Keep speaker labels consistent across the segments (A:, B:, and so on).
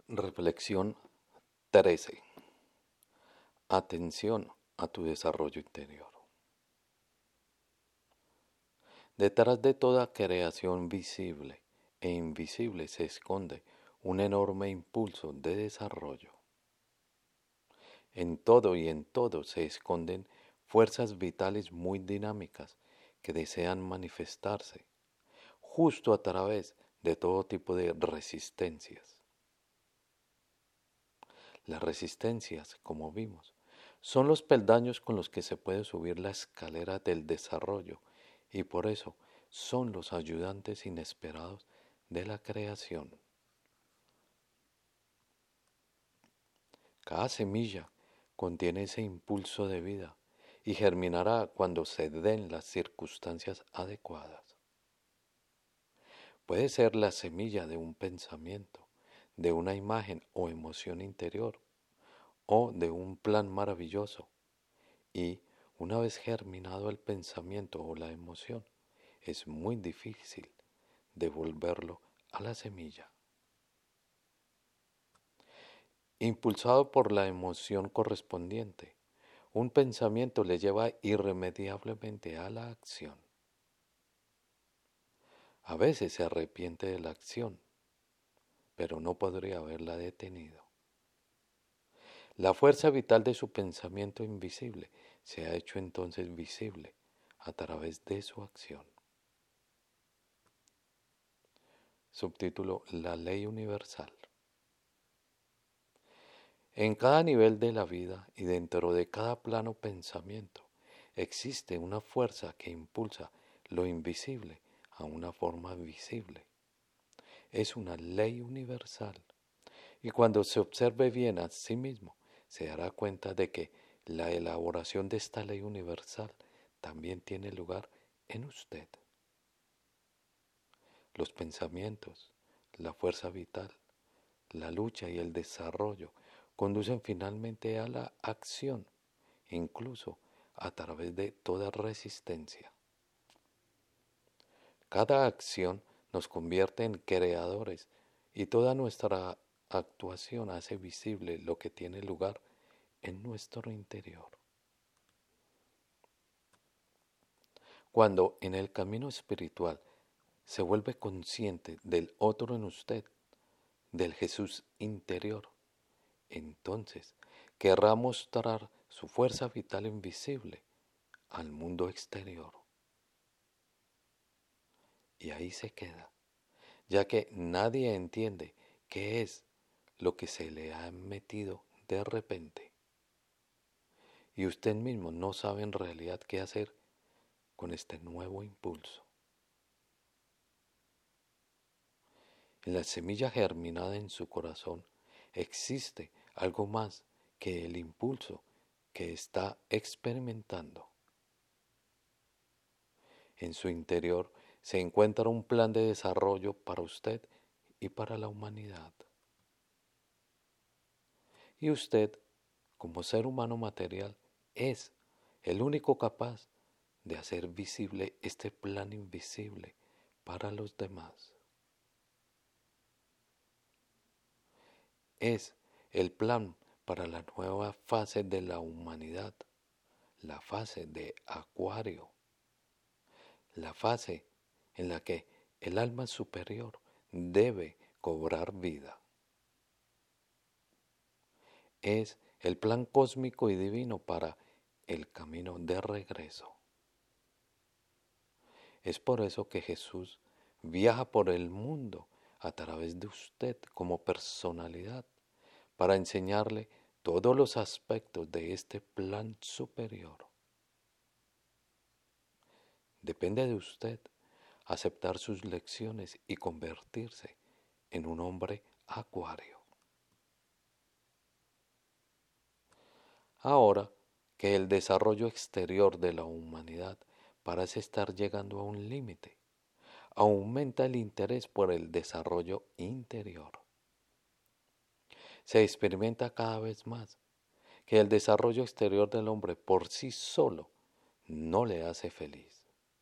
A: Reflexión 13. Atención a tu desarrollo interior. Detrás de toda creación visible e invisible se esconde un enorme impulso de desarrollo. En todo y en todo se esconden fuerzas vitales muy dinámicas que desean manifestarse, justo a través de todo tipo de resistencias. Las resistencias, como vimos, son los peldaños con los que se puede subir la escalera del desarrollo y por eso son los ayudantes inesperados de la creación. Cada semilla contiene ese impulso de vida y germinará cuando se den las circunstancias adecuadas. Puede ser la semilla de un pensamiento, de una imagen o emoción interior, o de un plan maravilloso. Y una vez germinado el pensamiento o la emoción, es muy difícil devolverlo a la semilla. Impulsado por la emoción correspondiente, un pensamiento le lleva irremediablemente a la acción. A veces se arrepiente de la acción, pero no podría haberla detenido. La fuerza vital de su pensamiento invisible se ha hecho entonces visible a través de su acción. Subtítulo: La ley universal. En cada nivel de la vida y dentro de cada plano pensamiento existe una fuerza que impulsa lo invisible a una forma visible. Es una ley universal y cuando se observe bien a sí mismo se dará cuenta de que la elaboración de esta ley universal también tiene lugar en usted. Los pensamientos, la fuerza vital, la lucha y el desarrollo conducen finalmente a la acción, incluso a través de toda resistencia. Cada acción nos convierte en creadores y toda nuestra actuación hace visible lo que tiene lugar en nuestro interior. Cuando en el camino espiritual se vuelve consciente del otro en usted, del Jesús interior, entonces querrá mostrar su fuerza vital invisible al mundo exterior. Y ahí se queda, ya que nadie entiende qué es lo que se le ha metido de repente. Y usted mismo no sabe en realidad qué hacer con este nuevo impulso. En la semilla germinada en su corazón existe algo más que el impulso que está experimentando. En su interior se encuentra un plan de desarrollo para usted y para la humanidad. Y usted, como ser humano material, es el único capaz de hacer visible este plan invisible para los demás. Es el plan para la nueva fase de la humanidad, la fase de Acuario, la fase en la que el alma superior debe cobrar vida. Es el plan cósmico y divino para el camino de regreso. Es por eso que Jesús viaja por el mundo a través de usted como personalidad para enseñarle todos los aspectos de este plan superior. Depende de usted aceptar sus lecciones y convertirse en un hombre acuario. Ahora que el desarrollo exterior de la humanidad parece estar llegando a un límite, aumenta el interés por el desarrollo interior. Se experimenta cada vez más que el desarrollo exterior del hombre por sí solo no le hace feliz.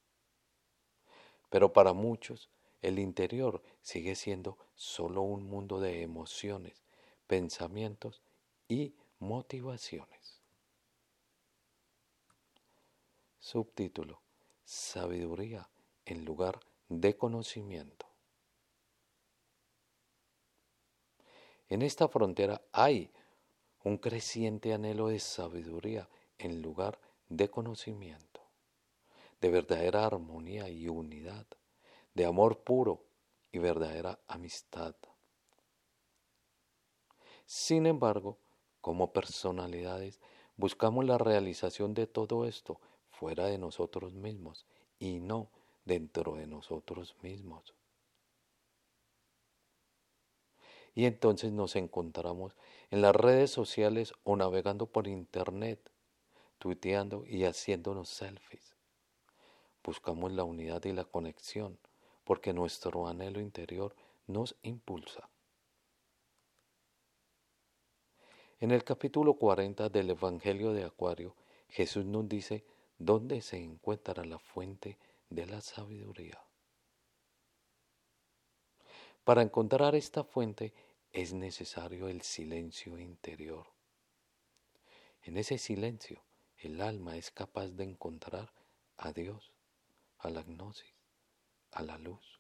A: Pero para muchos, el interior sigue siendo solo un mundo de emociones pensamientos y motivaciones. Subtítulo: Sabiduría en lugar de conocimiento. En esta frontera hay un creciente anhelo de sabiduría en lugar de conocimiento, de verdadera armonía y unidad, de amor puro y verdadera amistad. Sin embargo, como personalidades, buscamos la realización de todo esto fuera de nosotros mismos y no dentro de nosotros mismos. Y entonces nos encontramos en las redes sociales o navegando por internet, tuiteando y haciéndonos selfies. Buscamos la unidad y la conexión porque nuestro anhelo interior nos impulsa. En el capítulo 40 del Evangelio de Acuario, Jesús nos dice dónde se encuentra la fuente de la sabiduría. Para encontrar esta fuente es necesario el silencio interior. En ese silencio, el alma es capaz de encontrar a Dios, a la gnosis, a la luz.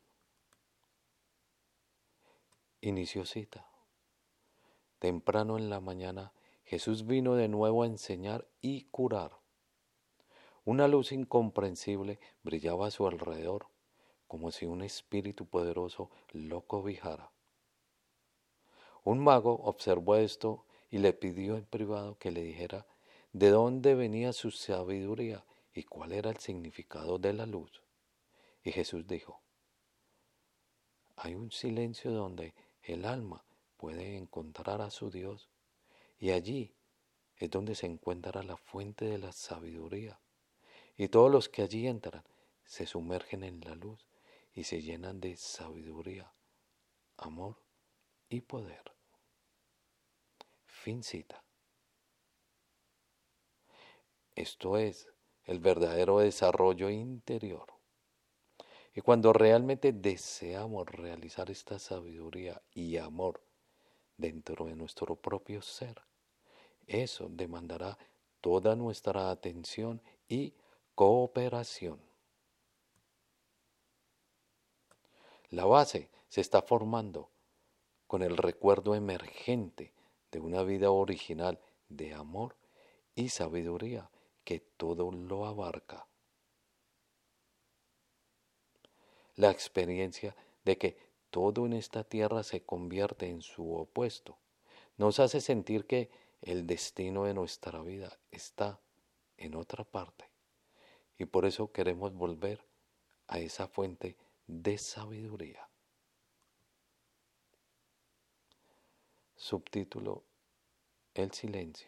A: Inició cita. Temprano en la mañana, Jesús vino de nuevo a enseñar y curar. Una luz incomprensible brillaba a su alrededor, como si un espíritu poderoso lo cobijara. Un mago observó esto y le pidió en privado que le dijera de dónde venía su sabiduría y cuál era el significado de la luz. Y Jesús dijo: hay un silencio donde el alma puede encontrar a su Dios, y allí es donde se encuentra la fuente de la sabiduría. Y todos los que allí entran se sumergen en la luz y se llenan de sabiduría, amor y poder. Fin cita. Esto es el verdadero desarrollo interior. Y cuando realmente deseamos realizar esta sabiduría y amor dentro de nuestro propio ser, eso demandará toda nuestra atención y cooperación. La base se está formando con el recuerdo emergente de una vida original de amor y sabiduría que todo lo abarca. La experiencia de que todo en esta tierra se convierte en su opuesto nos hace sentir que el destino de nuestra vida está en otra parte, y por eso queremos volver a esa fuente de sabiduría. Subtítulo: El silencio.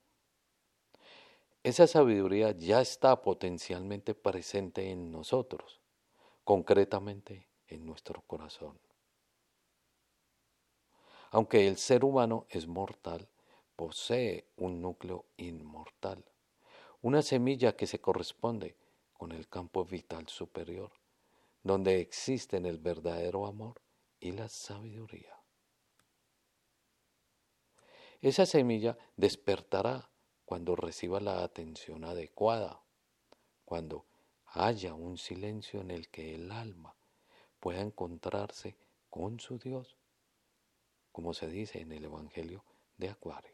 A: Esa sabiduría ya está potencialmente presente en nosotros, concretamente en nuestro corazón. Aunque el ser humano es mortal, posee un núcleo inmortal, una semilla que se corresponde con el campo vital superior, donde existen el verdadero amor y la sabiduría. Esa semilla despertará cuando reciba la atención adecuada, cuando haya un silencio en el que el alma pueda encontrarse con su Dios, como se dice en el Evangelio de Acuario.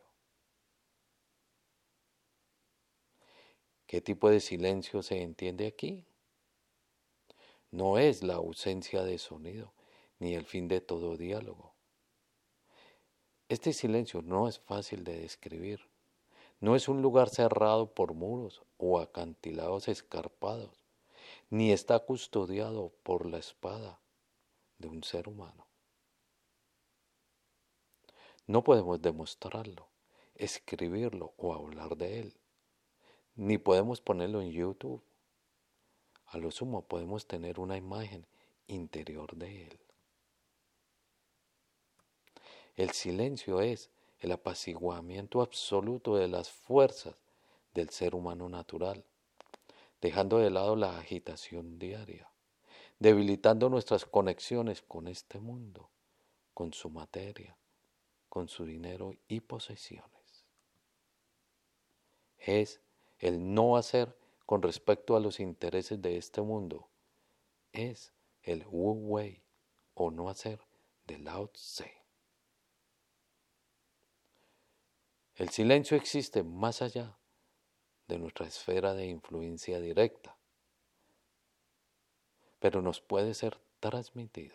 A: ¿Qué tipo de silencio se entiende aquí? No es la ausencia de sonido, ni el fin de todo diálogo. Este silencio no es fácil de describir. No es un lugar cerrado por muros o acantilados escarpados, ni está custodiado por la espada de un ser humano. No podemos demostrarlo, escribirlo o hablar de él, ni podemos ponerlo en YouTube. A lo sumo podemos tener una imagen interior de él. El silencio es el apaciguamiento absoluto de las fuerzas del ser humano natural, dejando de lado la agitación diaria, debilitando nuestras conexiones con este mundo, con su materia, con su dinero y posesiones. Es el no hacer con respecto a los intereses de este mundo. Es el Wu Wei o no hacer de Lao Tse. El silencio existe más allá de nuestra esfera de influencia directa, pero nos puede ser transmitido.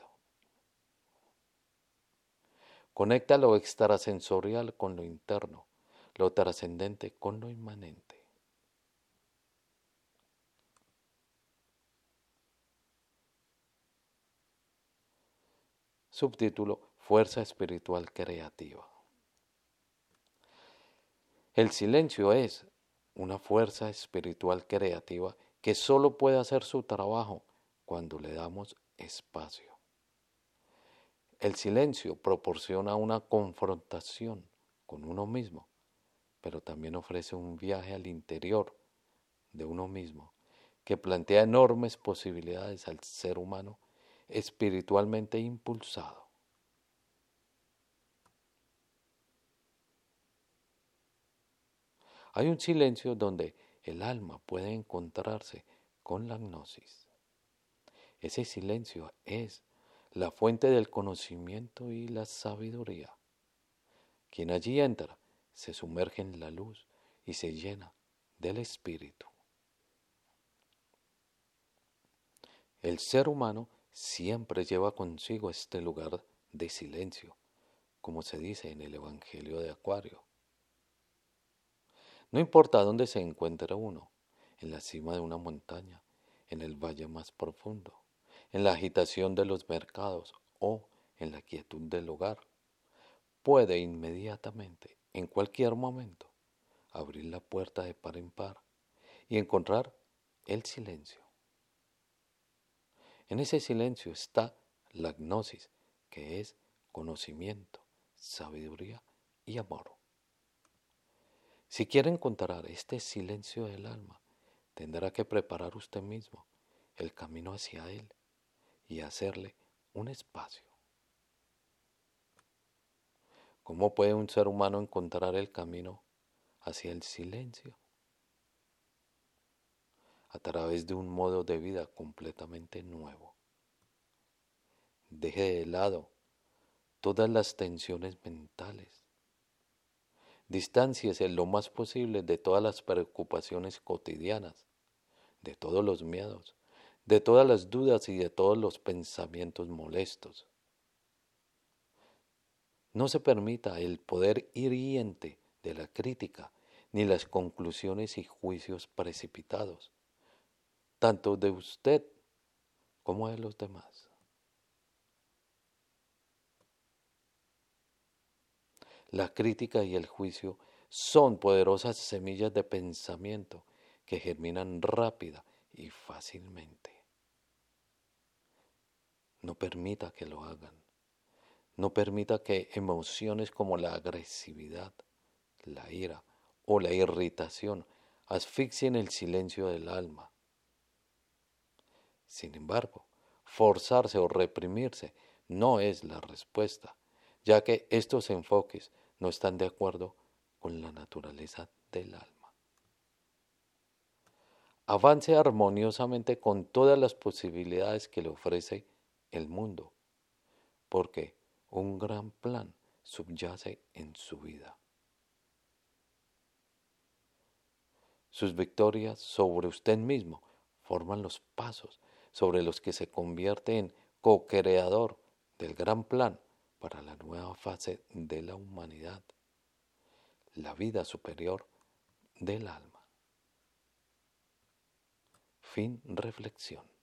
A: Conecta lo extrasensorial con lo interno, lo trascendente con lo inmanente. Subtítulo: Fuerza espiritual creativa. El silencio es una fuerza espiritual creativa que solo puede hacer su trabajo cuando le damos espacio. El silencio proporciona una confrontación con uno mismo, pero también ofrece un viaje al interior de uno mismo que plantea enormes posibilidades al ser humano espiritualmente impulsado. Hay un silencio donde el alma puede encontrarse con la gnosis. Ese silencio es la fuente del conocimiento y la sabiduría. Quien allí entra se sumerge en la luz y se llena del espíritu. El ser humano siempre lleva consigo este lugar de silencio, como se dice en el Evangelio de Acuario. No importa dónde se encuentre uno, en la cima de una montaña, en el valle más profundo, en la agitación de los mercados o en la quietud del hogar, puede inmediatamente, en cualquier momento, abrir la puerta de par en par y encontrar el silencio. En ese silencio está la gnosis, que es conocimiento, sabiduría y amor. Si quiere encontrar este silencio del alma, tendrá que preparar usted mismo el camino hacia él y hacerle un espacio. ¿Cómo puede un ser humano encontrar el camino hacia el silencio? A través de un modo de vida completamente nuevo. Deje de lado todas las tensiones mentales. Distánciese lo más posible de todas las preocupaciones cotidianas, de todos los miedos, de todas las dudas y de todos los pensamientos molestos. No se permita el poder hiriente de la crítica ni las conclusiones y juicios precipitados, tanto de usted como de los demás. La crítica y el juicio son poderosas semillas de pensamiento que germinan rápida y fácilmente. No permita que lo hagan. No permita que emociones como la agresividad, la ira o la irritación asfixien el silencio del alma. Sin embargo, forzarse o reprimirse no es la respuesta, ya que estos enfoques no están de acuerdo con la naturaleza del alma. Avance armoniosamente con todas las posibilidades que le ofrece el mundo, porque un gran plan subyace en su vida. Sus victorias sobre usted mismo forman los pasos sobre los que se convierte en co-creador del gran plan para la nueva fase de la humanidad, la vida superior del alma. Fin reflexión.